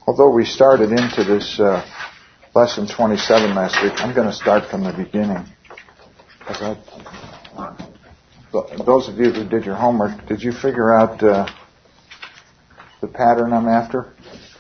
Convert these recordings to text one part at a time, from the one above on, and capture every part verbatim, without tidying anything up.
although we started into this uh, lesson twenty-seven last week, I'm going to start from the beginning. I, those of you who did your homework, did you figure out uh, the pattern I'm after?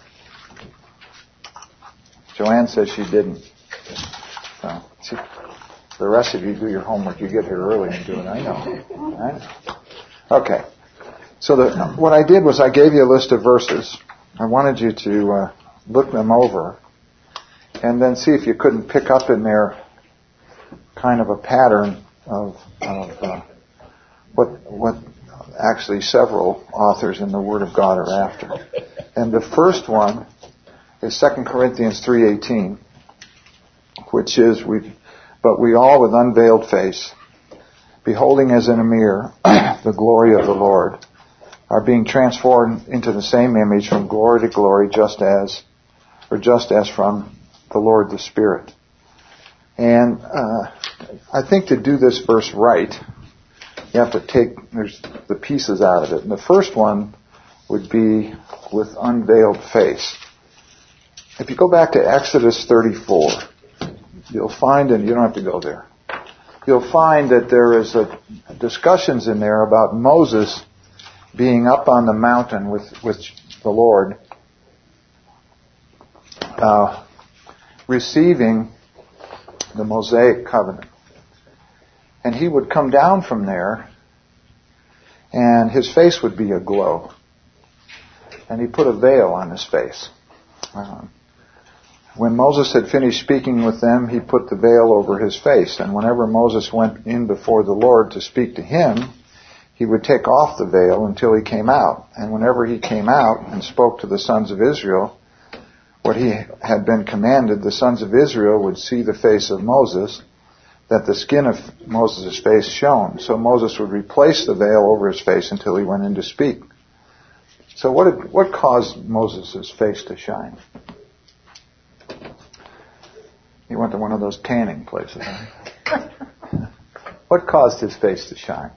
Joanne says she didn't. So, see, the rest of you do your homework. You get here early and do it. I know. I know. Okay. So the, what I did was I gave you a list of verses. I wanted you to uh, look them over and then see if you couldn't pick up in there kind of a pattern of, of uh, what what actually several authors in the Word of God are after. And the first one is Second Corinthians three eighteen, which is, we, but we all with unveiled face, beholding as in a mirror the glory of the Lord, are being transformed into the same image from glory to glory, just as, or just as from the Lord the Spirit. And uh, I think to do this verse right, you have to take there's the pieces out of it. And the first one would be with unveiled face. If you go back to Exodus thirty-four, you'll find, and you don't have to go there, you'll find that there is a, discussions in there about Moses being up on the mountain with, with the Lord, uh, receiving the Mosaic covenant. And he would come down from there, and his face would be aglow. And he put a veil on his face. Um, when Moses had finished speaking with them, he put the veil over his face. And whenever Moses went in before the Lord to speak to him, he would take off the veil until he came out. And whenever he came out and spoke to the sons of Israel, what he had been commanded, the sons of Israel would see the face of Moses, that the skin of Moses' face shone. So Moses would replace the veil over his face until he went in to speak. So what did, what caused Moses' face to shine? He went to one of those tanning places. Huh? What caused his face to shine?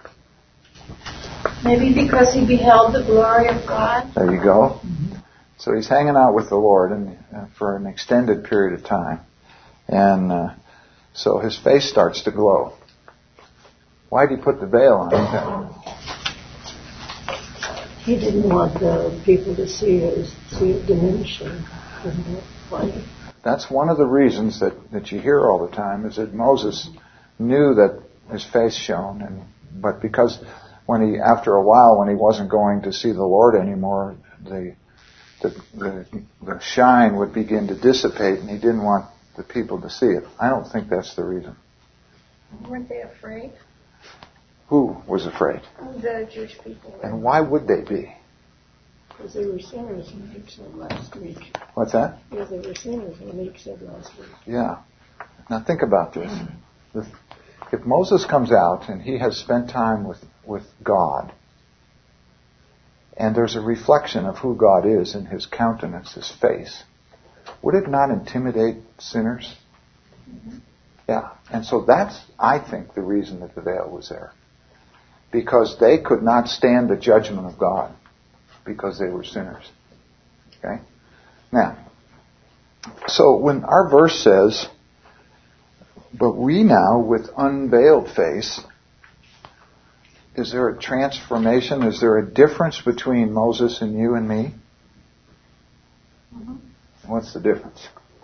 Maybe because he beheld the glory of God. There you go. So he's hanging out with the Lord and, uh, for an extended period of time. And uh, so his face starts to glow. Why did he put the veil on? He didn't want the people to see his see it diminishing. Why? That's one of the reasons that, that you hear all the time, is that Moses knew that his face shone, and but because when he, after a while, when he wasn't going to see the Lord anymore, the the the, the shine would begin to dissipate, and he didn't want the people to see it. I don't think that's the reason. Weren't they afraid? Who was afraid? The Jewish people. And why would they be? Because they were sinners, when Nick said last week. What's that? Because they were sinners, when Nick said last week. Yeah. Now think about this. If Moses comes out and he has spent time with, with God, and there's a reflection of who God is in his countenance, his face, would it not intimidate sinners? Mm-hmm. Yeah. And so that's, I think, the reason that the veil was there. Because they could not stand the judgment of God, because they were sinners. Okay? Now, so when our verse says, but we now with unveiled face, is there a transformation? Is there a difference between Moses and you and me? Mm-hmm. What's the difference?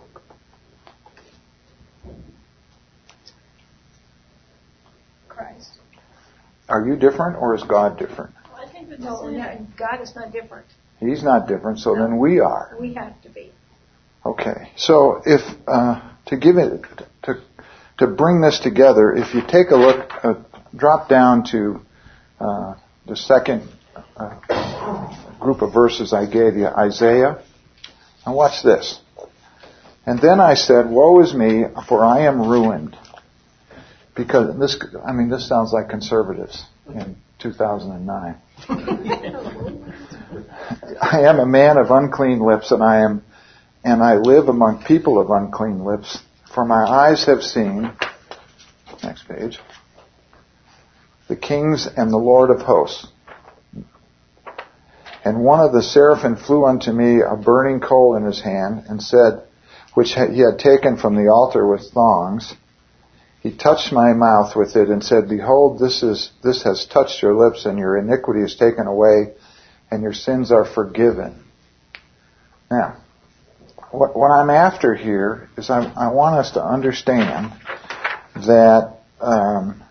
Christ. Are you different, or is God different? Well, I think that no, no, God is not different. He's not different, so no. then we are. We have to be. Okay, so if uh, to give it to to bring this together, if you take a look, uh, drop down to uh, the second uh, group of verses I gave you, Isaiah, and watch this. And then I said, "Woe is me, for I am ruined." Because this, I mean, this sounds like conservatives in two thousand nine. I am a man of unclean lips, and I am, and I live among people of unclean lips. For my eyes have seen, next page, the kings and the Lord of hosts. And one of the seraphim flew unto me a burning coal in his hand, and said, which he had taken from the altar with thongs, he touched my mouth with it and said, Behold, this is this has touched your lips, and your iniquity is taken away, and your sins are forgiven. Now, what, what I'm after here is I, I want us to understand that um,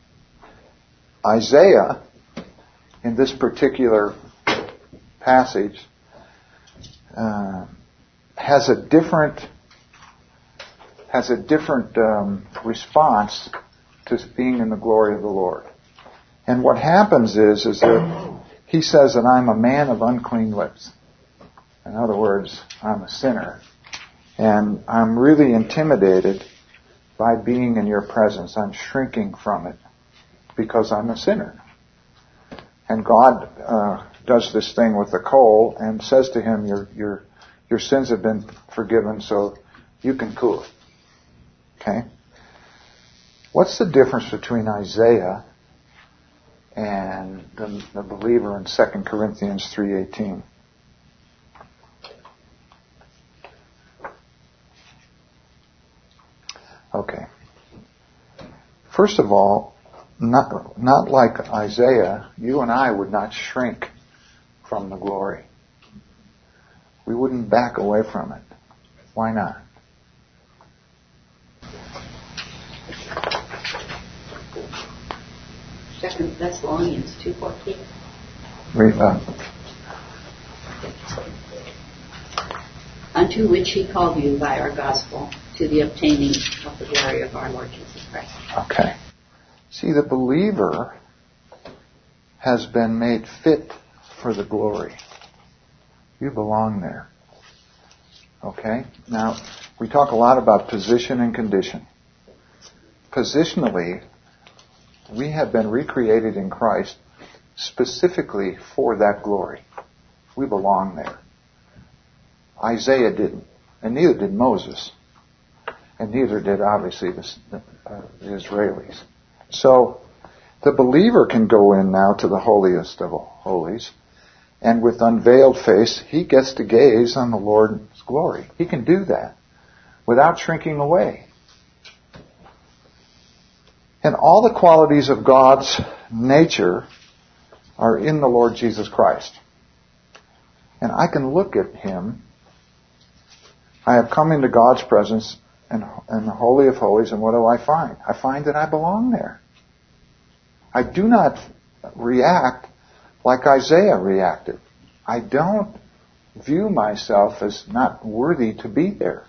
Isaiah, in this particular passage, uh, has a different has a different um, response to being in the glory of the Lord. And what happens is, is that he says that I'm a man of unclean lips. In other words, I'm a sinner. And I'm really intimidated by being in your presence. I'm shrinking from it because I'm a sinner. And God uh, does this thing with the coal and says to him, your, your, your sins have been forgiven, so you can cool it. Okay? What's the difference between Isaiah and the, the believer in Second Corinthians three eighteen? Okay. First of all, not, not like Isaiah, you and I would not shrink from the glory. We wouldn't back away from it. Why not? Second Thessalonians two fourteen. Read that. Unto which he called you by our gospel, to the obtaining of the glory of our Lord Jesus Christ. Okay. See, the believer has been made fit for the glory. You belong there. Okay? Now, we talk a lot about position and condition. Positionally, we have been recreated in Christ specifically for that glory. We belong there. Isaiah didn't, and neither did Moses, and neither did obviously the, uh, the Israelis. So the believer can go in now to the holiest of holies, and with unveiled face, he gets to gaze on the Lord's glory. He can do that without shrinking away. And all the qualities of God's nature are in the Lord Jesus Christ. And I can look at Him. I have come into God's presence and, and the Holy of Holies, and what do I find? I find that I belong there. I do not react like Isaiah reacted. I don't view myself as not worthy to be there.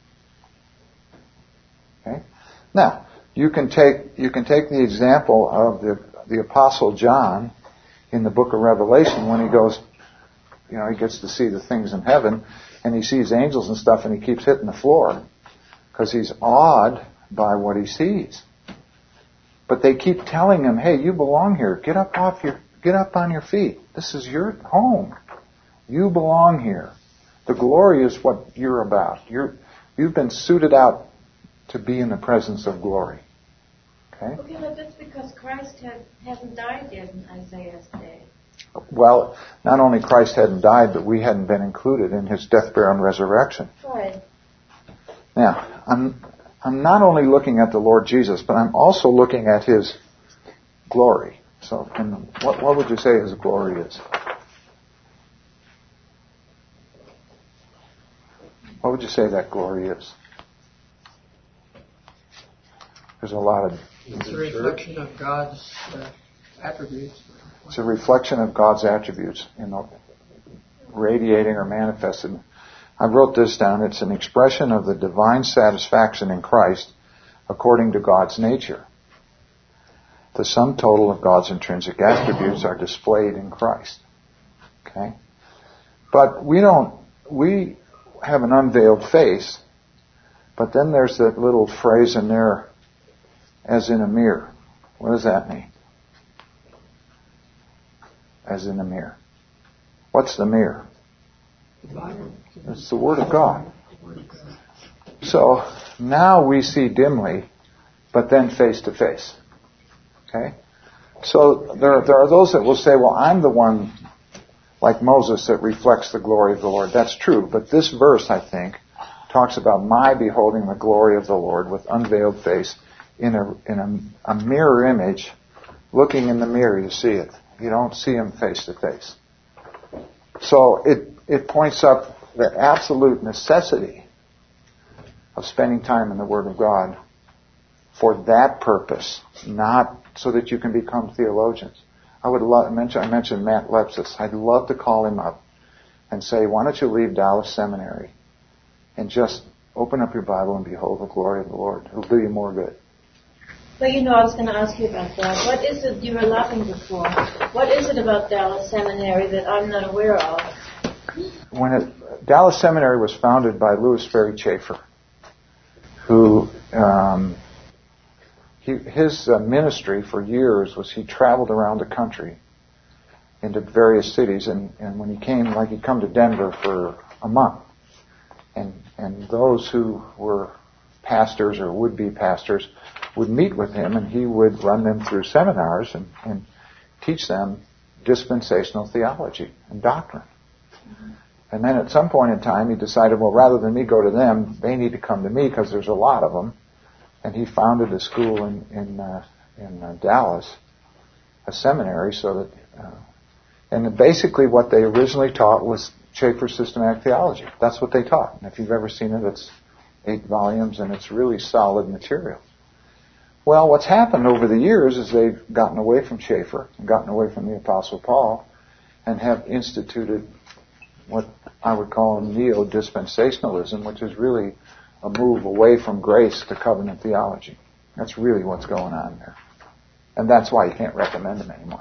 Okay? Now, you can take you can take the example of the the Apostle John in the book of Revelation when he goes, you know, he gets to see the things in heaven, and he sees angels and stuff, and he keeps hitting the floor because he's awed by what he sees. But they keep telling him, "Hey, you belong here. Get up off your get up on your feet. This is your home. You belong here. The glory is what you're about. You're you've been suited out to be in the presence of glory." Okay? Okay, but that's because Christ had, hasn't died yet in Isaiah's day. Well, not only Christ hadn't died, but we hadn't been included in His death, burial, and resurrection. Right. Now, I'm I'm not only looking at the Lord Jesus, but I'm also looking at His glory. So, and what what would you say His glory is? What would you say that glory is? There's a lot of... It's a reflection of God's uh, attributes. It's a reflection of God's attributes, you know, radiating or manifested. I wrote this down. It's an expression of the divine satisfaction in Christ according to God's nature. The sum total of God's intrinsic attributes are displayed in Christ. Okay? But we don't, we have an unveiled face, but then there's that little phrase in there, as in a mirror. What does that mean? As in a mirror. What's the mirror? It's the Word of God. So now we see dimly, but then face to face. Okay? So there, there are those that will say, well, I'm the one like Moses, it reflects the glory of the Lord. That's true. But this verse, I think, talks about my beholding the glory of the Lord with unveiled face in a in a, a mirror image. Looking in the mirror, you see it. You don't see him face to face. So it it points up the absolute necessity of spending time in the Word of God for that purpose, not so that you can become theologians. I would love, mention, I mentioned Matt Lepsis. I'd love to call him up and say, why don't you leave Dallas Seminary and just open up your Bible and behold the glory of the Lord. It'll do you more good. But you know, I was going to ask you about that. What is it you were laughing before? What is it about Dallas Seminary that I'm not aware of? When it, Dallas Seminary was founded by Louis Ferry Chafer, who um, he, his uh, ministry for years was he traveled around the country into various cities, and, and when he came, like he'd come to Denver for a month, and and those who were pastors or would-be pastors would meet with him, and he would run them through seminars and, and teach them dispensational theology and doctrine. Mm-hmm. And then at some point in time, he decided, well, rather than me go to them, they need to come to me because there's a lot of them. And he founded a school in in, uh, in uh, Dallas, a seminary, so that, uh, and basically what they originally taught was Chafer's systematic theology. That's what they taught. And if you've ever seen it, it's eight volumes, and it's really solid material. Well, what's happened over the years is they've gotten away from Chafer and gotten away from the Apostle Paul and have instituted what I would call neo-dispensationalism, which is really a move away from grace to covenant theology. That's really what's going on there. And that's why you can't recommend them anymore.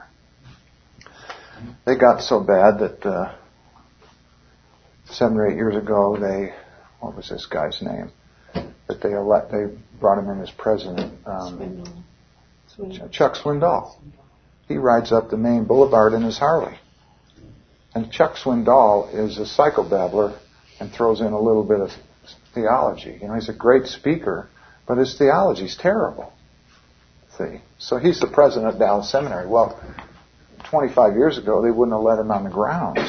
They got so bad that uh, seven or eight years ago, they, what was this guy's name? That they elect, they brought him in as president. Um, Swindoll. Chuck Swindoll. He rides up the main boulevard in his Harley. And Chuck Swindoll is a psychobabbler and throws in a little bit of theology. You know, he's a great speaker, but his theology's terrible. See? So he's the president of Dallas Seminary. Well, twenty-five years ago, they wouldn't have let him on the grounds.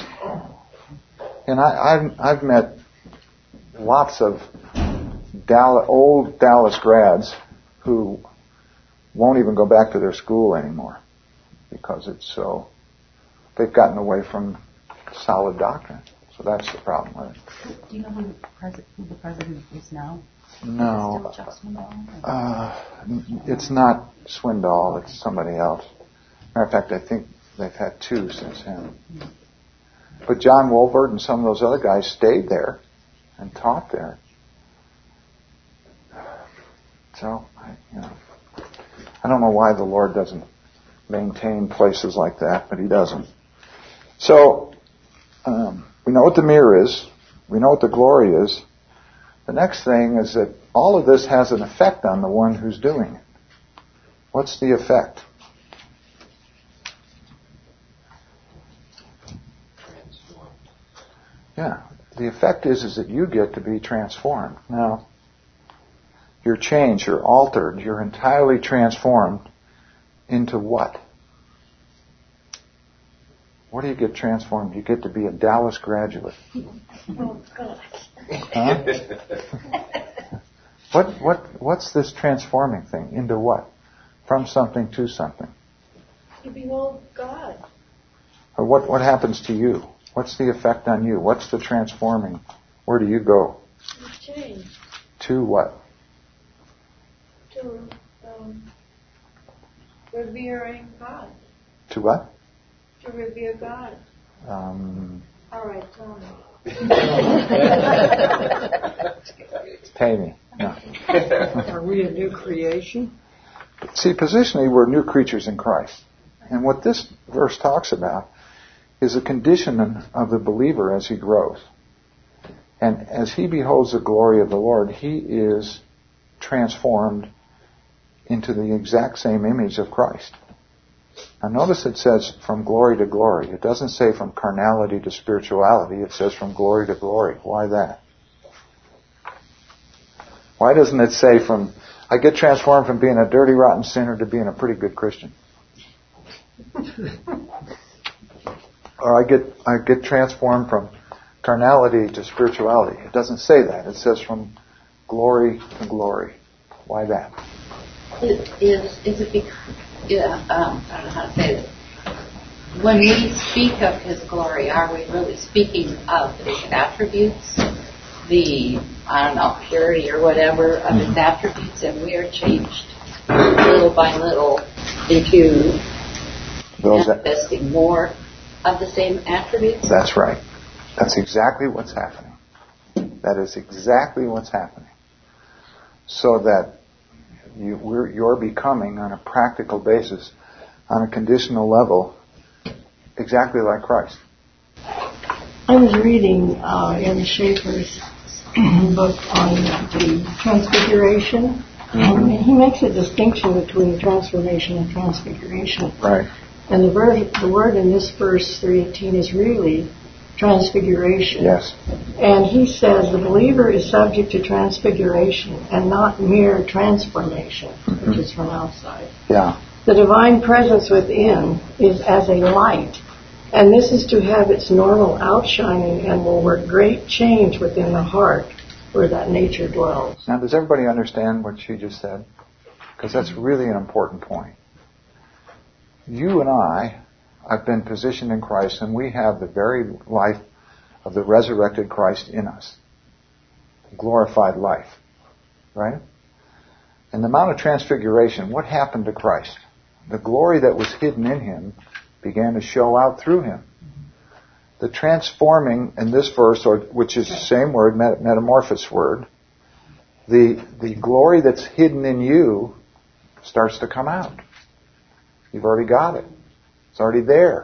And I, I've, I've met lots of Dallas, old Dallas grads who won't even go back to their school anymore because it's so, they've gotten away from solid doctrine. So that's the problem with it. Do you know who the, pres- who the president is now? No. Is it still Chuck Swindoll? Uh, it's not Swindoll, it's somebody else. Matter of fact, I think they've had two since him. Mm-hmm. But John Wolford and some of those other guys stayed there and taught there. So, I, you know, I don't know why the Lord doesn't maintain places like that, but He doesn't. So, um, we know what the mirror is. We know what the glory is. The next thing is that all of this has an effect on the one who's doing it. What's the effect? Yeah, the effect is, is that you get to be transformed. Now, you're changed, you're altered, you're entirely transformed into what? What do you get transformed? You get to be a Dallas graduate. Oh, God. Huh? what, what, what's this transforming thing? Into what? From something to something. You behold God. Or what, what happens to you? What's the effect on you? What's the transforming? Where do you go? You change. To what? To um, revering God. To what? To revere God. Um, All right, tell me. Pay me. No. Are we a new creation? See, positionally, we're new creatures in Christ. And what this verse talks about is a condition of the believer as he grows. And as he beholds the glory of the Lord, he is transformed into the exact same image of Christ. Now notice it says from glory to glory. It doesn't say from carnality to spirituality. It says from glory to glory. Why that? Why doesn't it say from, I get transformed from being a dirty, rotten sinner to being a pretty good Christian? or I get I get transformed from carnality to spirituality. It doesn't say that. It says from glory to glory. Why that? Is, is it because, yeah, um, I don't know how to say this. When we speak of His glory, are we really speaking of His attributes? The, I don't know, purity or whatever of His attributes, and we are changed little by little into Those manifesting more of the same attributes? That's right. That's exactly what's happening. That is exactly what's happening. So that you, we're, you're becoming, on a practical basis, on a conditional level, exactly like Christ. I was reading uh, in Schaeffer's book on the transfiguration. And he makes a distinction between transformation and transfiguration. Right. And the word, the word in this verse three eighteen is really transfiguration. Yes. And he says the believer is subject to transfiguration and not mere transformation, mm-hmm. which is from outside. Yeah. The divine presence within is as a light, and this is to have its normal outshining and will work great change within the heart where that nature dwells. Now, does everybody understand what she just said? Because that's really an important point. You and I have been positioned in Christ, and we have the very life of the resurrected Christ in us. Glorified life. Right? And the Mount of Transfiguration, what happened to Christ? The glory that was hidden in Him began to show out through Him. The transforming in this verse, or which is the same word, met, metamorphosis word, the the glory that's hidden in you starts to come out. You've already got it. It's already there.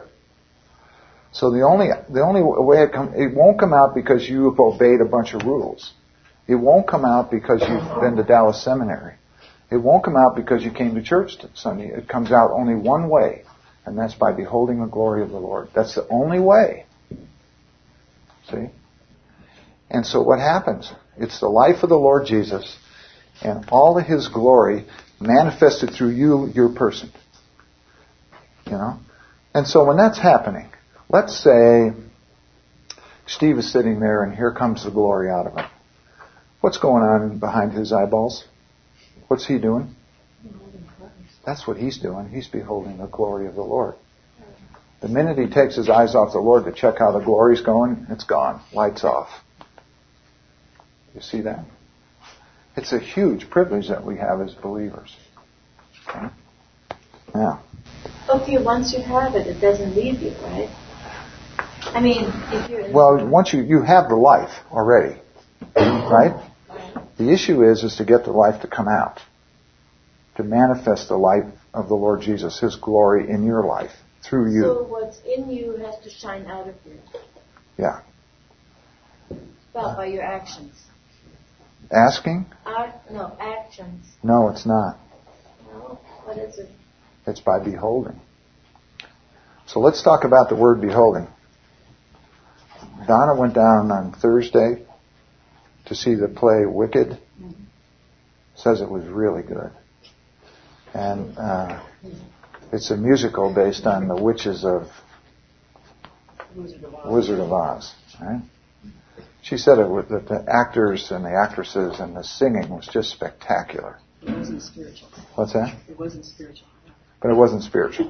So the only the only way it come it won't come out because you've obeyed a bunch of rules. It won't come out because you've been to Dallas Seminary. It won't come out because you came to church Sunday. It comes out only one way, and that's by beholding the glory of the Lord. That's the only way. See? And so what happens? It's the life of the Lord Jesus and all of His glory manifested through you, your person. You know? And so when that's happening, let's say Steve is sitting there and here comes the glory out of him. What's going on behind his eyeballs? What's he doing? That's what he's doing. He's beholding the glory of the Lord. The minute he takes his eyes off the Lord to check how the glory's going, it's gone. Lights off. You see that? It's a huge privilege that we have as believers. Okay? Now. Okay, once you have it, it doesn't leave you, right? I mean, if you're... Well, once you, you have the life already, right? The issue is, is to get the life to come out. To manifest the life of the Lord Jesus, His glory in your life. Through you. So what's in you has to shine out of you. Yeah. Well, by your actions. Asking? Art, no, actions. No, it's not. No? What is it? It's by beholding. So let's talk about the word beholding. Donna went down on Thursday to see the play Wicked. Mm-hmm. Says it was really good. And uh, it's a musical based on the witches of Wizard of Oz. Wizard of Oz, right? She said it was, that the actors and the actresses and the singing was just spectacular. It wasn't spiritual. What's that? It wasn't spiritual. But it wasn't spiritual.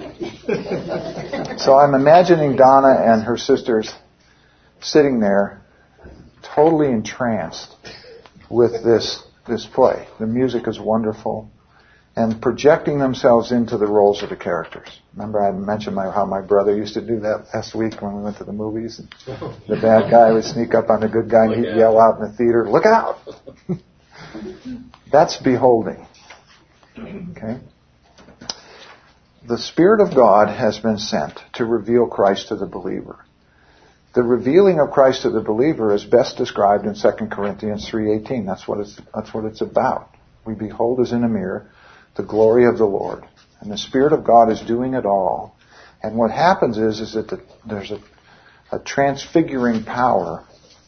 So I'm imagining Donna and her sisters sitting there totally entranced with this this play. The music is wonderful. And projecting themselves into the roles of the characters. Remember I mentioned my, how my brother used to do that last week when we went to the movies? And the bad guy would sneak up on the good guy and he'd yell out in the theater, "Look out!" That's beholding. Okay? The Spirit of God has been sent to reveal Christ to the believer. The revealing of Christ to the believer is best described in Second Corinthians three eighteen. That's what it's, that's what it's about. We behold as in a mirror the glory of the Lord. And the Spirit of God is doing it all. And what happens is, is that the, there's a, a transfiguring power,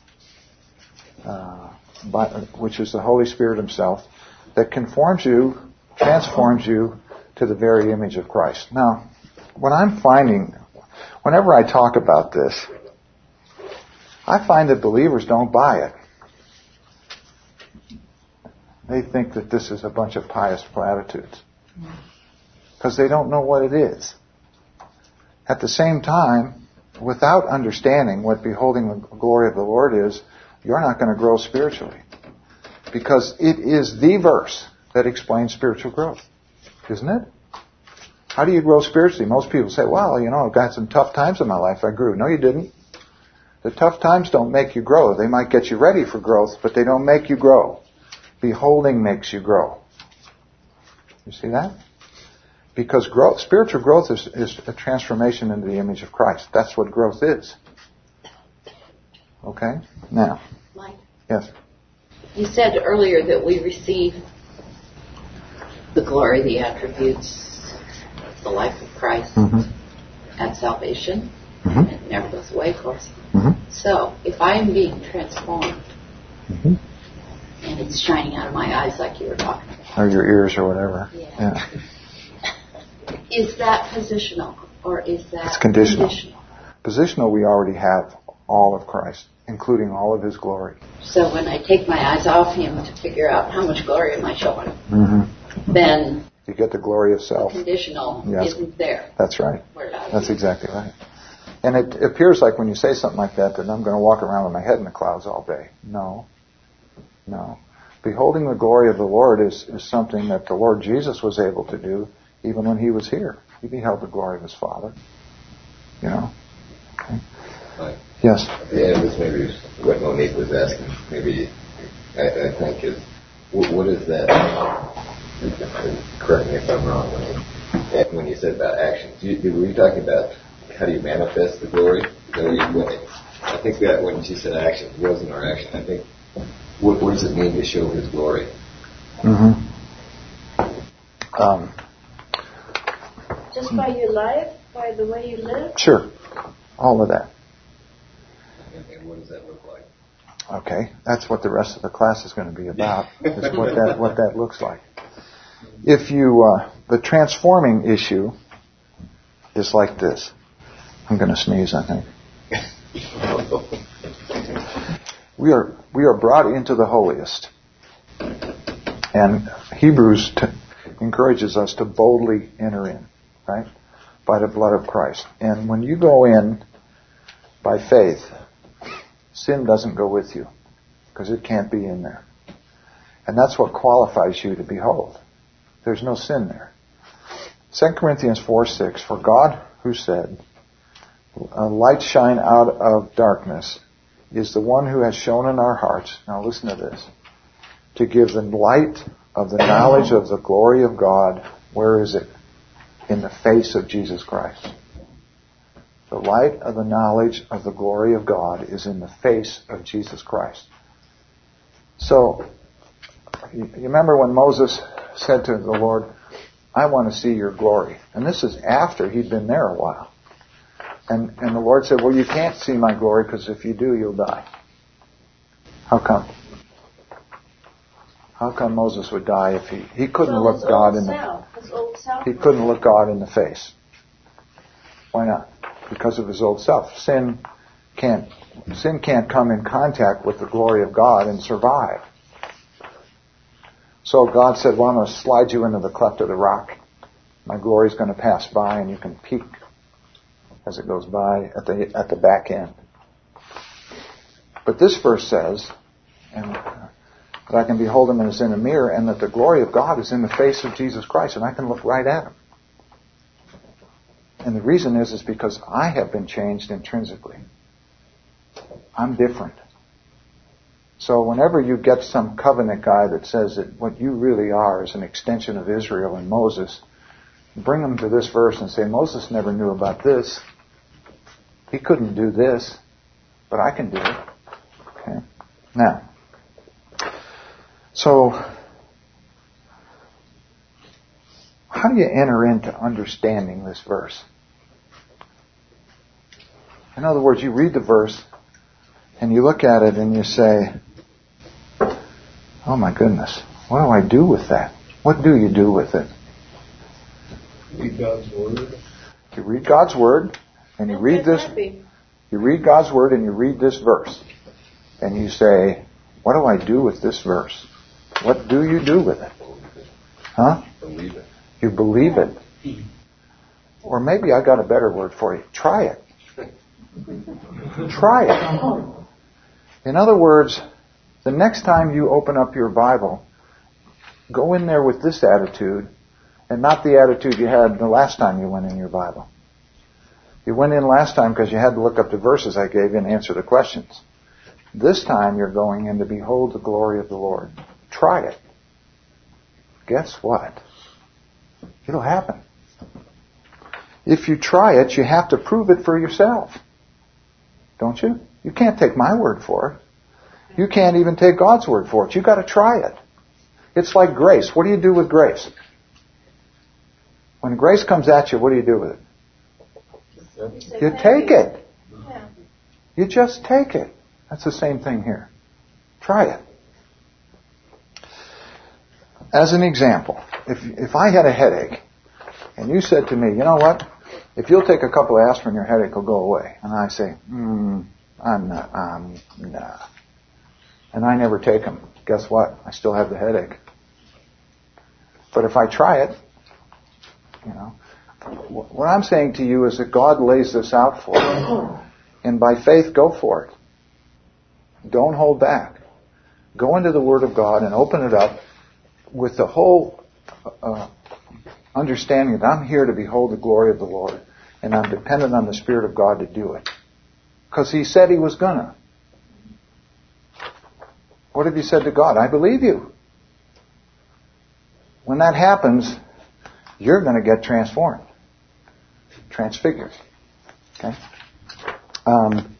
uh, by, which is the Holy Spirit Himself, that conforms you, transforms you to the very image of Christ. Now, what I'm finding, whenever I talk about this, I find that believers don't buy it. They think that this is a bunch of pious platitudes because they don't know what it is. At the same time, without understanding what beholding the glory of the Lord is, you're not going to grow spiritually, because it is the verse that explains spiritual growth, isn't it? How do you grow spiritually? Most people say, well, you know, I've got some tough times in my life, I grew. No, you didn't. The tough times don't make you grow. They might get you ready for growth, but they don't make you grow. Beholding makes you grow. You see that? Because growth, spiritual growth is, is a transformation into the image of Christ. That's what growth is. Okay? Now. Mike? Yes? You said earlier that we receive the glory, the attributes, the life of Christ mm-hmm. at salvation. Mm-hmm. It never goes away, of course. Mm-hmm. So, if I am being transformed, mm-hmm. and it's shining out of my eyes like you were talking about. Or your ears or whatever. Yeah. yeah. Is that positional, or is that It's conditional. conditional? Positional, we already have all of Christ, including all of His glory. So when I take my eyes off Him to figure out how much glory am I showing, Mm-hmm. then you get the glory of self. the conditional Yes. isn't there. That's right. Where I That's use. exactly right. And it appears like when you say something like that, that I'm going to walk around with my head in the clouds all day. No. No. Beholding the glory of the Lord is, is something that the Lord Jesus was able to do even when He was here. He beheld the glory of His Father. You know? Okay. Right. Yes? Yeah, this maybe what Monique was asking, maybe, I, I think is, what, what is that, correct me if I'm wrong, when, when you said about actions, you, were you talking about how do you manifest the glory? Or you, when it, I think that when she said actions, wasn't our action. I think, what, what does it mean to show His glory? Mm-hmm. Um, Just by your life, by the way you live? sure. All of that. And, and what does that look like? Okay, that's what the rest of the class is going to be about, is what that what that looks like. If you, uh, the transforming issue is like this. I'm going to sneeze, I think. We are we are brought into the holiest, and Hebrews t- encourages us to boldly enter in, right, by the blood of Christ. And when you go in by faith, sin doesn't go with you, because it can't be in there. And that's what qualifies you to behold. There's no sin there. Second Corinthians four six, for God who said, a light shine out of darkness, is the one who has shown in our hearts, now listen to this, to give the light of the knowledge of the glory of God. Where is it? In the face of Jesus Christ. The light of the knowledge of the glory of God is in the face of Jesus Christ. So, you remember when Moses said to the Lord, I want to see your glory. And this is after he'd been there a while. And, and the Lord said, well, you can't see my glory, because if you do, you'll die. How come? How come Moses would die if he, he couldn't So look his God old in the, self, his old self he couldn't look God in the face. Why not? Because of his old self. Sin can't, sin can't come in contact with the glory of God and survive. So God said, well, I'm going to slide you into the cleft of the rock. My glory is going to pass by, and you can peek as it goes by at the at the back end. But this verse says, and that I can behold Him as in a mirror, and that the glory of God is in the face of Jesus Christ, and I can look right at Him. And the reason is, is because I have been changed intrinsically. I'm different. So whenever you get some covenant guy that says that what you really are is an extension of Israel and Moses, bring them to this verse and say, Moses never knew about this. He couldn't do this, but I can do it. Okay. Now, so how do you enter into understanding this verse? In other words, you read the verse and you look at it and you say, oh my goodness, what do I do with that? What do you do with it? Read God's Word. You read God's Word, and you Don't read get this, happy. you read God's Word and you read this verse, and you say, what do I do with this verse? What do you do with it? Huh? Believe it. You believe it. Or maybe I got a better word for you. Try it. Try it. In other words, the next time you open up your Bible, go in there with this attitude and not the attitude you had the last time you went in your Bible. You went in last time because you had to look up the verses I gave you and answer the questions. This time you're going in to behold the glory of the Lord. Try it. Guess what? It'll happen. If you try it, you have to prove it for yourself. Don't you? You can't take my word for it. You can't even take God's word for it. You've got to try it. It's like grace. What do you do with grace? When grace comes at you, what do you do with it? You take it. You just take it. That's the same thing here. Try it. As an example, if if I had a headache, and you said to me, you know what? If you'll take a couple of aspirin, your headache will go away. And I say, hmm, I'm not, um, nah. And I never take them. Guess what? I still have the headache. But if I try it, you know, what I'm saying to you is that God lays this out for you. And by faith, go for it. Don't hold back. Go into the Word of God and open it up with the whole uh, understanding that I'm here to behold the glory of the Lord, and I'm dependent on the Spirit of God to do it. Because He said He was gonna. What have you said to God? I believe you. When that happens, you're going to get transformed. Transfigured. Okay? Um,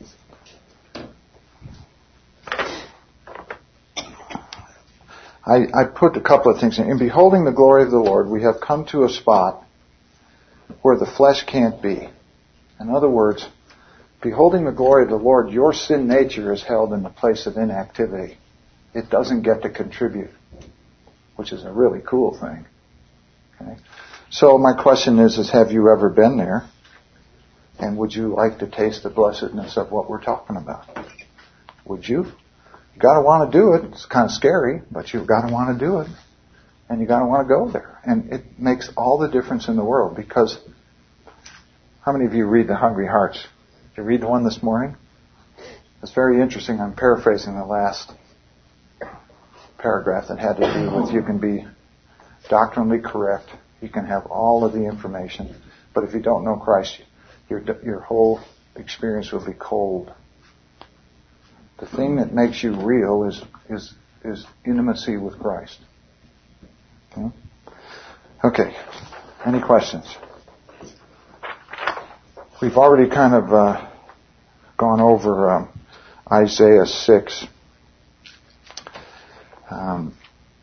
I, I put a couple of things in. In beholding the glory of the Lord, we have come to a spot where the flesh can't be. In other words, beholding the glory of the Lord, your sin nature is held in the place of inactivity. It doesn't get to contribute, which is a really cool thing. Okay? So my question is, is have you ever been there? And would you like to taste the blessedness of what we're talking about? Would you? You got to want to do it. It's kind of scary, but you've got to want to do it. And you got to want to go there. And it makes all the difference in the world, because how many of you read The Hungry Hearts? Did you read the one this morning? It's very interesting. I'm paraphrasing the last paragraph that had to do with you can be doctrinally correct. You can have all of the information. But if you don't know Christ, your your whole experience will be cold. The thing that makes you real is is is intimacy with Christ. Okay. Okay. Any questions? We've already kind of uh, gone over um, Isaiah six. Um,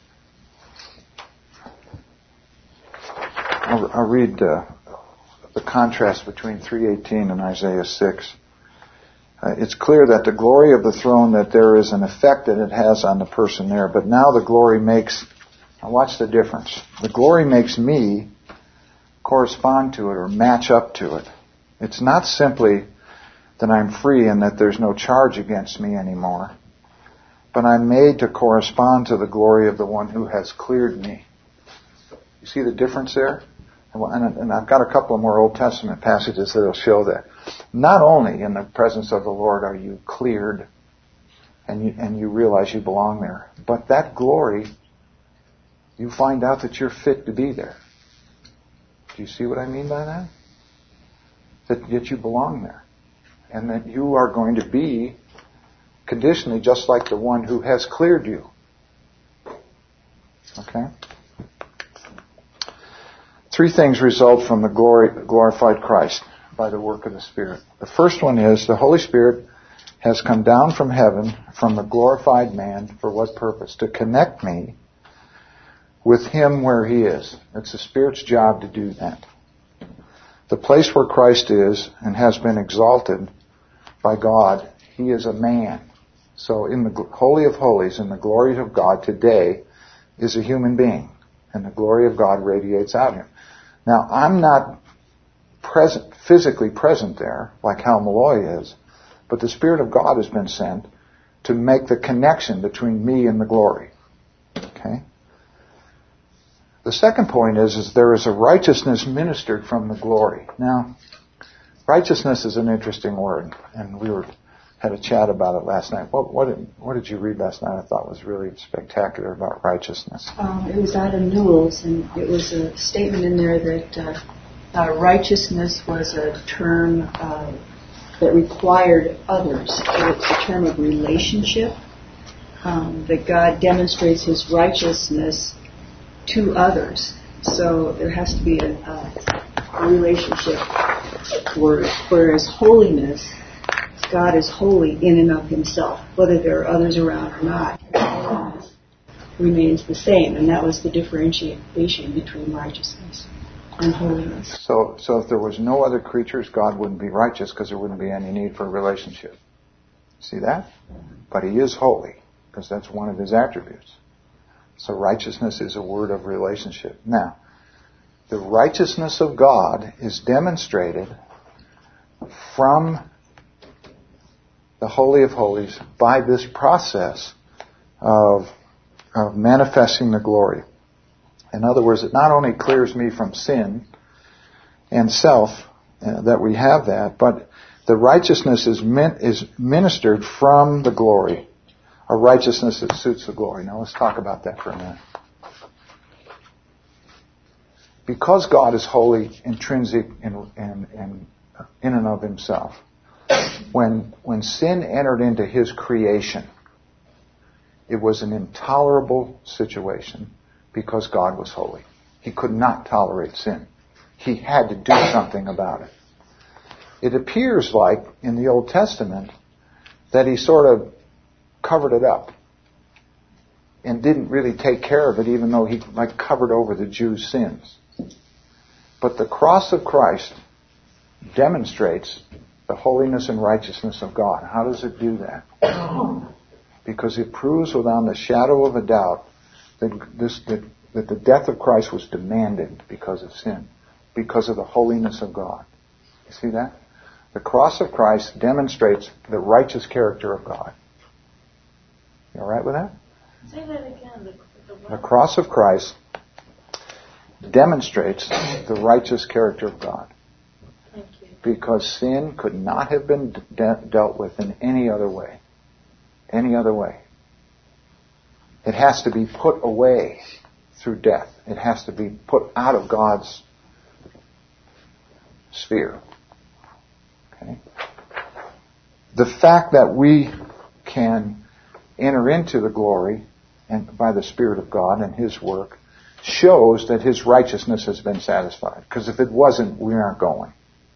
I'll, I'll read uh, the contrast between three eighteen and Isaiah six. Uh, it's clear that the glory of the throne, that there is an effect that it has on the person there. But now the glory makes, now watch the difference. The glory makes me correspond to it or match up to it. It's not simply that I'm free and that there's no charge against me anymore, but I'm made to correspond to the glory of the one who has cleared me. You see the difference there? And I've got a couple of more Old Testament passages that will show that. Not only in the presence of the Lord are you cleared and you, and you realize you belong there, but that glory, you find out that you're fit to be there. Do you see what I mean by that? That yet you belong there. And that you are going to be conditionally just like the one who has cleared you. Okay? Three things result from the glory, glorified Christ by the work of the Spirit. The first one is the Holy Spirit has come down from heaven from the glorified man for what purpose? To connect me with Him where He is. It's the Spirit's job to do that. The place where Christ is and has been exalted by God, He is a man. So in the Holy of Holies, in the glory of God today, is a human being. And the glory of God radiates out of Him. Now, I'm not present physically present there, like Hal Malloy is, but the Spirit of God has been sent to make the connection between me and the glory. Okay? The second point is, is there is a righteousness ministered from the glory. Now, righteousness is an interesting word, and we were had a chat about it last night. What, what, did, what did you read last night I thought was really spectacular about righteousness? Um, it was Adam Newell's, and it was a statement in there that uh, uh, righteousness was a term uh, that required others. So it's a term of relationship, um, that God demonstrates His righteousness to others. So there has to be a, a relationship. Whereas holiness, God is holy in and of Himself, whether there are others around or not. Holiness remains the same, and that was the differentiation between righteousness and holiness. So, so if there was no other creatures, God wouldn't be righteous because there wouldn't be any need for a relationship. See that? But He is holy because that's one of His attributes. So righteousness is a word of relationship. Now, the righteousness of God is demonstrated from the Holy of Holies by this process of, of manifesting the glory. In other words, it not only clears me from sin and self, uh, that we have that, but the righteousness is, min- is ministered from the glory. A righteousness that suits the glory. Now let's talk about that for a minute. Because God is holy, intrinsic, in, in, in, in and of Himself, when, when sin entered into His creation, it was an intolerable situation because God was holy. He could not tolerate sin. He had to do something about it. It appears like, in the Old Testament, that He sort of covered it up and didn't really take care of it, even though He like covered over the Jews' sins. But the cross of Christ demonstrates the holiness and righteousness of God. How does it do that? Because it proves without a shadow of a doubt that, this, that, that the death of Christ was demanded because of sin, because of the holiness of God. You see that? The cross of Christ demonstrates the righteous character of God. You all right with that? Say that again. The, the, the cross of Christ demonstrates the righteous character of God. Thank you. Because sin could not have been de- dealt with in any other way. Any other way. It has to be put away through death. It has to be put out of God's sphere. Okay? The fact that we can enter into the glory and by the Spirit of God and His work shows that His righteousness has been satisfied. Because if it wasn't, we aren't going.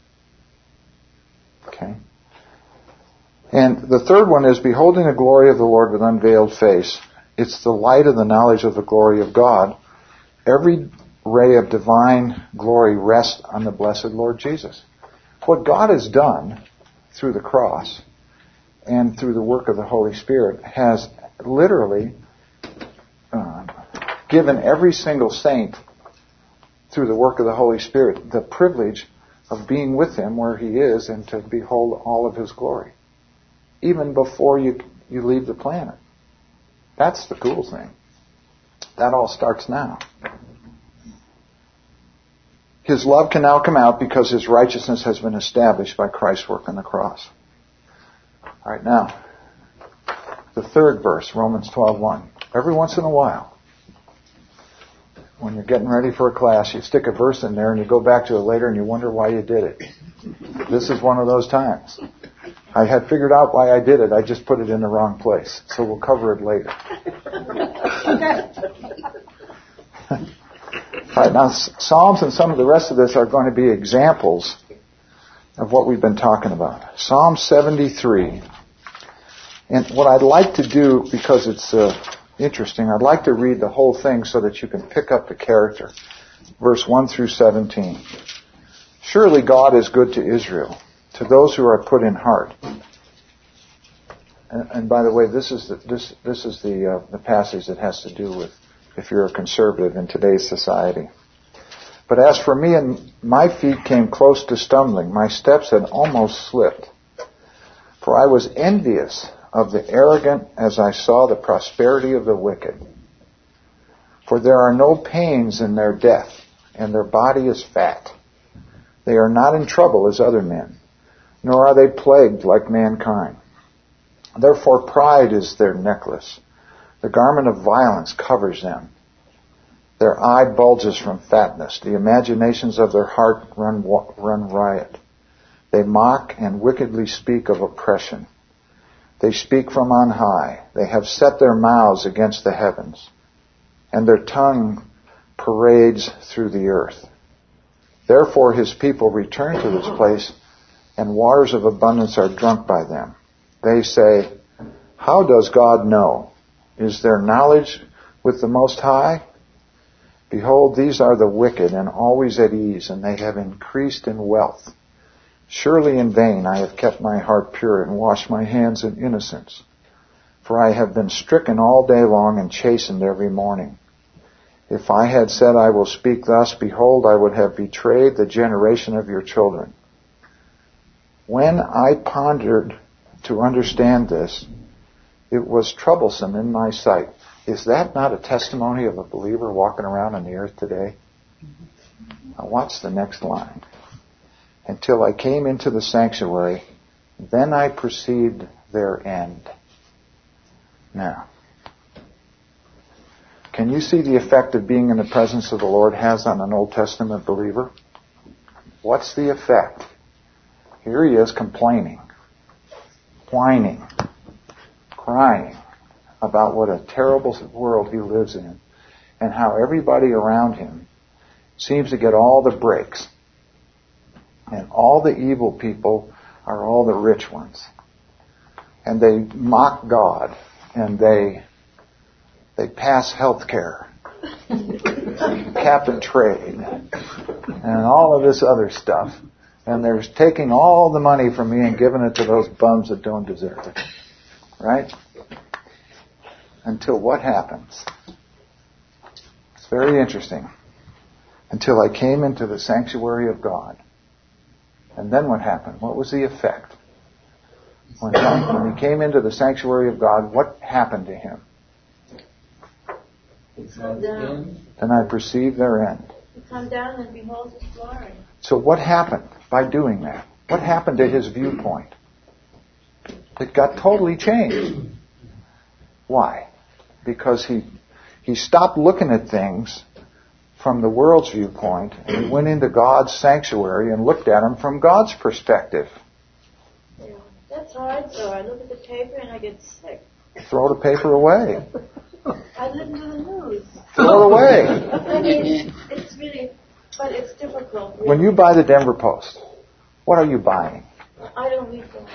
Okay? And the third one is beholding the glory of the Lord with unveiled face. It's the light of the knowledge of the glory of God. Every ray of divine glory rests on the blessed Lord Jesus. What God has done through the cross and through the work of the Holy Spirit has literally uh, given every single saint through the work of the Holy Spirit the privilege of being with Him where He is and to behold all of His glory. Even before you, you leave the planet. That's the cool thing. That all starts now. His love can now come out because His righteousness has been established by Christ's work on the cross. All right, now, the third verse, Romans twelve one. Every once in a while, when you're getting ready for a class, you stick a verse in there and you go back to it later and you wonder why you did it. This is one of those times. I had figured out why I did it. I just put it in the wrong place. So we'll cover it later. All right, now Psalms and some of the rest of this are going to be examples of what we've been talking about. Psalm seventy-three. And what I'd like to do, because it's uh, interesting, I'd like to read the whole thing so that you can pick up the character. Verse one through seventeen. Surely God is good to Israel, to those who are put in heart. And, and by the way, this is the, this this is the uh, the passage that has to do with if you're a conservative in today's society. But But as for me, and my feet came close to stumbling. My steps had almost slipped. For I was envious of the arrogant as I saw the prosperity of the wicked. For there are no pains in their death, and their body is fat. They are not in trouble as other men, nor are they plagued like mankind. Therefore pride is their necklace. The garment of violence covers them. Their eye bulges from fatness. The imaginations of their heart run, run riot. They mock and wickedly speak of oppression. They speak from on high. They have set their mouths against the heavens, and their tongue parades through the earth. Therefore his people return to this place, and waters of abundance are drunk by them. They say, how does God know? Is there knowledge with the Most High? Behold, these are the wicked and always at ease, and they have increased in wealth. Surely in vain I have kept my heart pure and washed my hands in innocence. For I have been stricken all day long and chastened every morning. If I had said I will speak thus, behold, I would have betrayed the generation of your children. When I pondered to understand this, it was troublesome in my sight. Is that not a testimony of a believer walking around on the earth today? Now watch the next line. Until I came into the sanctuary, then I perceived their end. Now, can you see the effect of being in the presence of the Lord has on an Old Testament believer? What's the effect? Here he is complaining, whining, crying about what a terrible world he lives in and how everybody around him seems to get all the breaks. And all the evil people are all the rich ones. And they mock God, and they they pass health care, cap and trade, and all of this other stuff. And they're taking all the money from me and giving it to those bums that don't deserve it. Right? Until what happens? It's very interesting. Until I came into the sanctuary of God. And then what happened? What was the effect? When, when he came into the sanctuary of God, what happened to him? Then I perceived their end. He come down and behold his glory. So what happened by doing that? What happened to his viewpoint? It got totally changed. Why? Because he he stopped looking at things from the world's viewpoint, and he went into God's sanctuary and looked at them from God's perspective. Yeah, that's hard, though. I look at the paper and I get sick. Throw the paper away. I listen to the news. Throw it away. I mean, it's really, but it's difficult. Really. When you buy the Denver Post, what are you buying? I don't read them.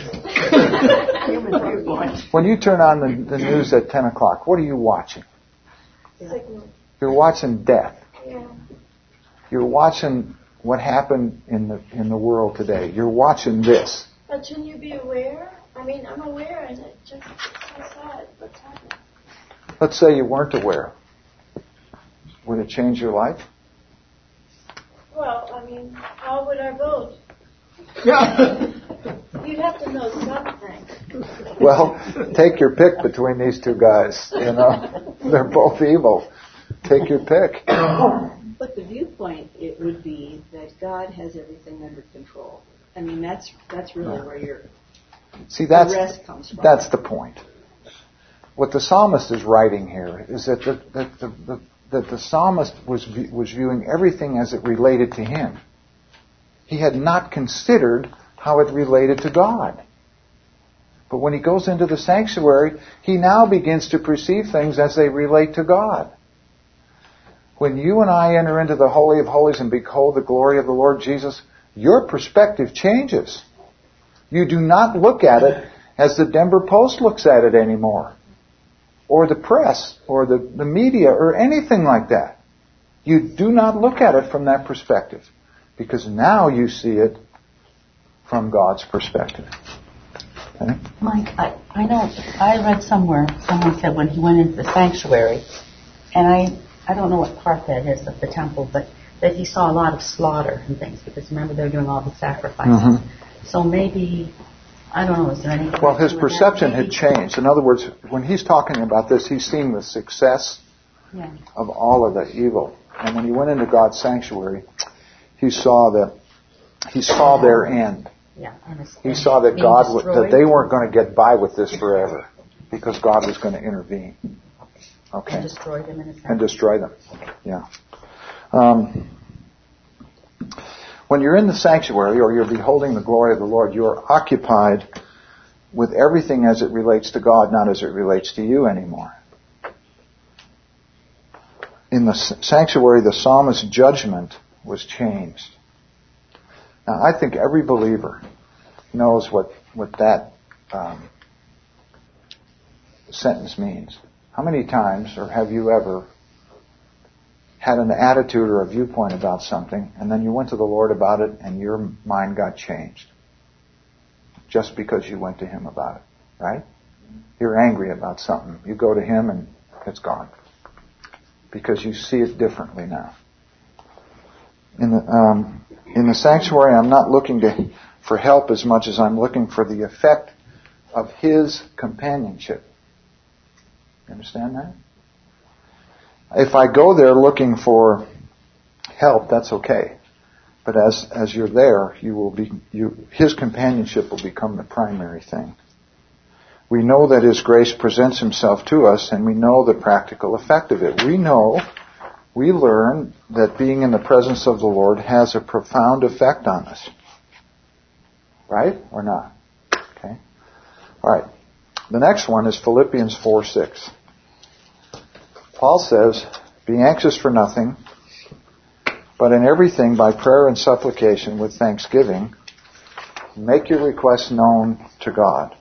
When you turn on the, the news at ten o'clock, what are you watching? Signal. You're watching death. Yeah. You're watching what happened in the in the world today. You're watching this. But shouldn't you be aware? I mean, I'm aware, and it just it's so sad what's happening. Let's say you weren't aware. Would it change your life? Well, I mean, how would I vote? You'd have to know something. Well, take your pick between these two guys. You know, they're both evil. Take your pick. But the viewpoint, it would be that God has everything under control. I mean, that's that's really No. where your See, that's the rest comes from. that's the point. What the psalmist is writing here is that the, that the, the, that the psalmist was was viewing everything as it related to him. He had not considered how it related to God. But when he goes into the sanctuary, he now begins to perceive things as they relate to God. When you and I enter into the Holy of Holies and behold the glory of the Lord Jesus, your perspective changes. You do not look at it as the Denver Post looks at it anymore, or the press, or the, the media, or anything like that. You do not look at it from that perspective, because now you see it from God's perspective. Okay? Mike, I, I know, I read somewhere, someone said when he went into the sanctuary, and I, I don't know what part that is of the temple, but that he saw a lot of slaughter and things, because remember they were doing all the sacrifices. Mm-hmm. So maybe, I don't know, is there any... Well, his perception had changed. In other words, when he's talking about this, he's seeing the success yeah. of all of the evil. And when he went into God's sanctuary, he saw that he saw their end. Yeah, and it's, he saw that God would, that they weren't going to get by with this forever, because God was going to intervene. Okay. And destroy them in a sense. And destroy them. Yeah. Um, when you're in the sanctuary or you're beholding the glory of the Lord, you're occupied with everything as it relates to God, not as it relates to you anymore. In the sanctuary, the psalmist's judgment was changed. Now, I think every believer knows what, what that um, sentence means. How many times, or have you ever, had an attitude or a viewpoint about something, and then you went to the Lord about it, and your mind got changed? Just because you went to Him about it, right? You're angry about something. You go to Him, and it's gone. Because you see it differently now. In the, um, in the sanctuary, I'm not looking to, for help as much as I'm looking for the effect of His companionship. You understand that? If I go there looking for help, that's okay. But as as you're there, you will be you His companionship will become the primary thing. We know that His grace presents Himself to us, and we know the practical effect of it. We know, we learn that being in the presence of the Lord has a profound effect on us. Right? Or not? Okay. All right. The next one is Philippians four six. Paul says, "Be anxious for nothing, but in everything by prayer and supplication with thanksgiving, make your requests known to God."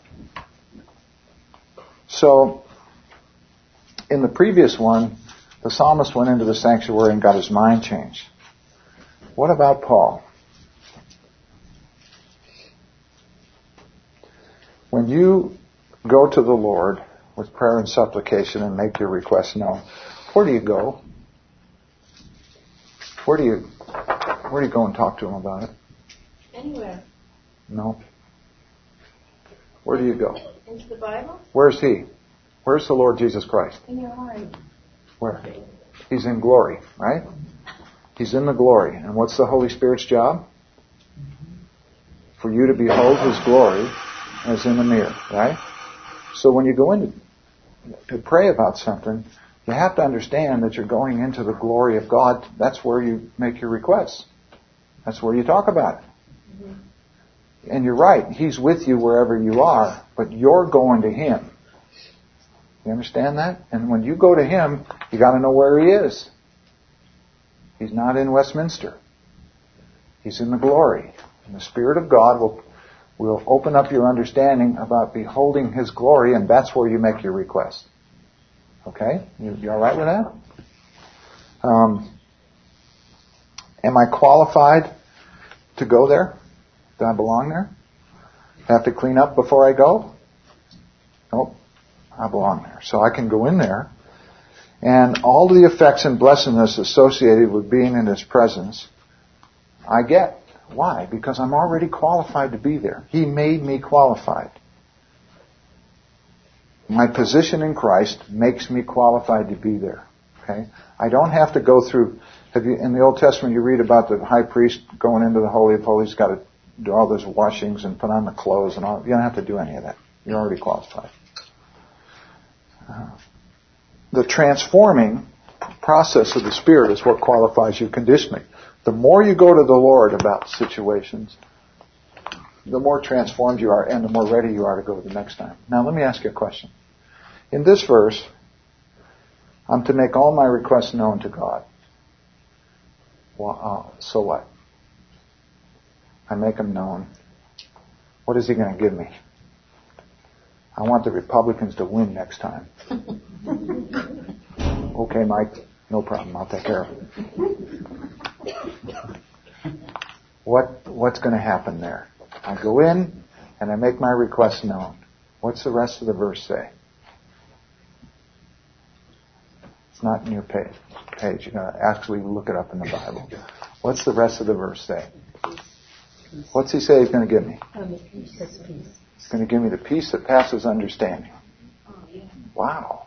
So, in the previous one, the psalmist went into the sanctuary and got his mind changed. What about Paul? When you go to the Lord with prayer and supplication and make your requests known, where do you go? Where do you where do you go and talk to Him about it? Anywhere. No. Where do you go? Into the Bible? Where's He? Where's the Lord Jesus Christ? In your heart. Where? He's in glory, right? He's in the glory. And what's the Holy Spirit's job? For you to behold His glory as in a mirror, right? So when you go in to, to pray about something, you have to understand that you're going into the glory of God. That's where you make your requests. That's where you talk about it. Mm-hmm. And you're right. He's with you wherever you are, but you're going to Him. You understand that? And when you go to Him, you got to know where He is. He's not in Westminster. He's in the glory. And the Spirit of God will will open up your understanding about beholding His glory, and that's where you make your request. Okay? You, you all right with that? Um, am I qualified to go there? Do I belong there? Have to clean up before I go? Nope. I belong there. So I can go in there, and all the effects and blessedness associated with being in His presence, I get. Why? Because I'm already qualified to be there. He made me qualified. My position in Christ makes me qualified to be there. Okay? I don't have to go through. Have you in the Old Testament you read about the high priest going into the Holy of Holies, got to do all those washings and put on the clothes and all. You don't have to do any of that. You're already qualified. Uh, the transforming process of the Spirit is what qualifies you conditionally. The more you go to the Lord about situations, the more transformed you are and the more ready you are to go the next time. Now let me ask you a question. In this verse, I'm to make all my requests known to God. Well, uh, so what? I make them known. What is He going to give me? I want the Republicans to win next time. Okay, Mike, no problem. I'll take care of it. What what's going to happen there? I go in and I make my request known. What's the rest of the verse say? It's not in your page. page. You gotta actually look it up in the Bible. What's the rest of the verse say? What's he say he's going to give me? He's going to give me the peace that passes understanding. Wow.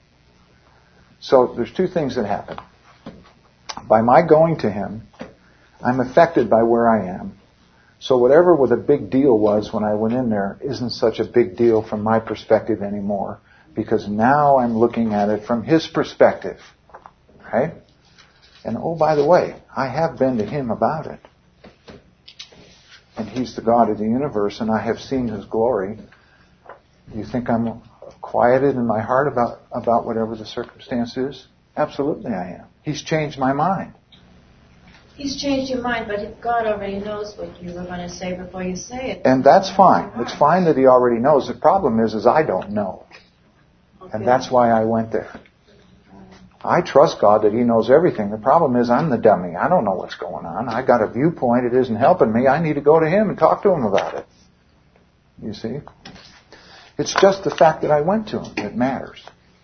So there's two things that happen. By my going to him, I'm affected by where I am. So whatever the big deal was when I went in there isn't such a big deal from my perspective anymore, because now I'm looking at it from his perspective. Right? And oh, by the way, I have been to him about it. And he's the God of the universe, and I have seen his glory. You think I'm quieted in my heart about, about whatever the circumstance is? Absolutely I am. He's changed my mind. He's changed your mind, but God already knows what you were going to say before you say it. And that's fine. It's fine that he already knows. The problem is, is I don't know. Okay. And that's why I went there. I trust God that he knows everything. The problem is I'm the dummy. I don't know what's going on. I got a viewpoint. It isn't helping me. I need to go to him and talk to him about it. You see? It's just the fact that I went to him that matters.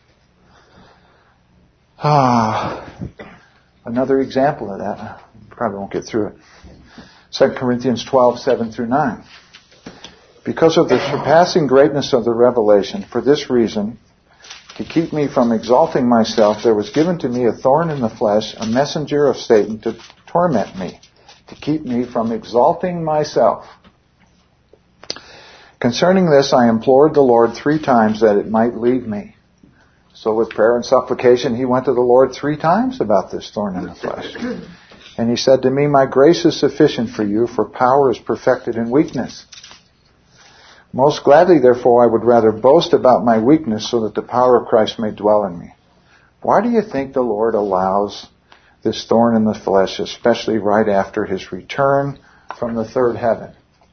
Ah, another example of that. Probably won't get through it. Second Corinthians twelve, seven through nine. Because of the surpassing greatness of the revelation, for this reason, to keep me from exalting myself, there was given to me a thorn in the flesh, a messenger of Satan to torment me, to keep me from exalting myself. Concerning this, I implored the Lord three times that it might leave me. So with prayer and supplication, he went to the Lord three times about this thorn in the flesh. And he said to me, my grace is sufficient for you, for power is perfected in weakness. Most gladly, therefore, I would rather boast about my weakness so that the power of Christ may dwell in me. Why do you think the Lord allows this thorn in the flesh, especially right after his return from the third heaven?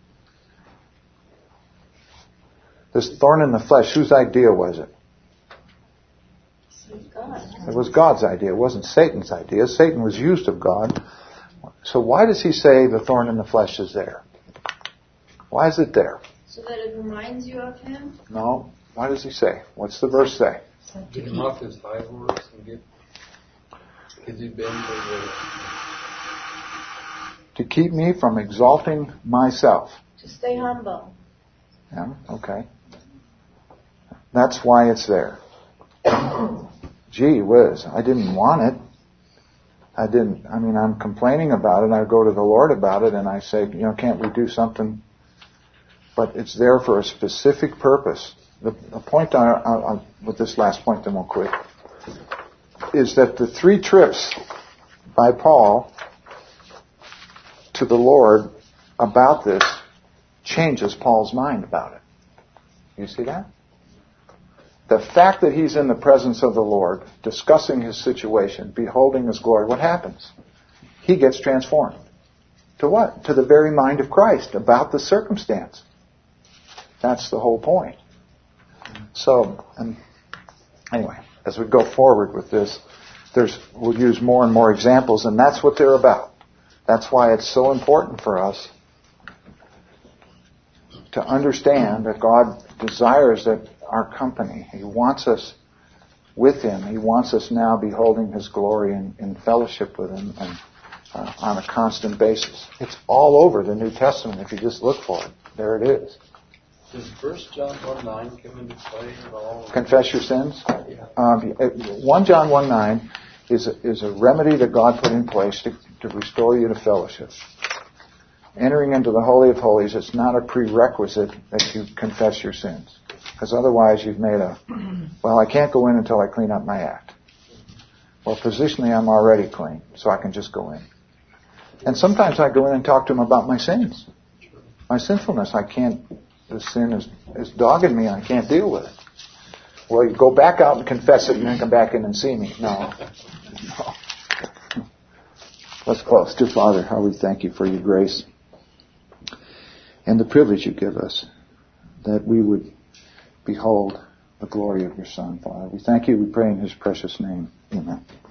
This thorn in the flesh, whose idea was it? It was God's idea. It wasn't Satan's idea. Satan was used of God. So why does he say the thorn in the flesh is there? Why is it there? So that it reminds you of him? No. Why does he say? What's the verse say? To get him off his high horse and get, because he'd been to To keep me from exalting myself. To stay humble. Yeah, okay. That's why it's there. Gee whiz, I didn't want it. I didn't, I mean, I'm complaining about it. I go to the Lord about it and I say, you know, can't we do something? But it's there for a specific purpose. The, the point, I, I, I, with this last point, then we'll quit, is that the three trips by Paul to the Lord about this changes Paul's mind about it. You see that? The fact that he's in the presence of the Lord, discussing his situation, beholding his glory, what happens? He gets transformed. To what? To the very mind of Christ about the circumstance. That's the whole point. So, and anyway, as we go forward with this, there's we'll use more and more examples, and that's what they're about. That's why it's so important for us to understand that God desires that our company, he wants us with him. He wants us now beholding his glory and in fellowship with him and uh, on a constant basis. It's all over the New Testament if you just look for it. There it is. Does First John one nine come into play at all? Confess your sins? Yeah. Um, First John one nine is a, is a remedy that God put in place to, to restore you to fellowship. Entering into the Holy of Holies, it's not a prerequisite that you confess your sins. Because otherwise you've made a, well, I can't go in until I clean up my act. Well, positionally I'm already clean, so I can just go in. And sometimes I go in and talk to him about my sins. My sinfulness, I can't, the sin is, is dogging me, I can't deal with it. Well, you go back out and confess it and then come back in and see me. No. No. Let's close. Dear Father, how we thank you for your grace and the privilege you give us that we would behold the glory of your Son, Father. We thank you. We pray in his precious name. Amen.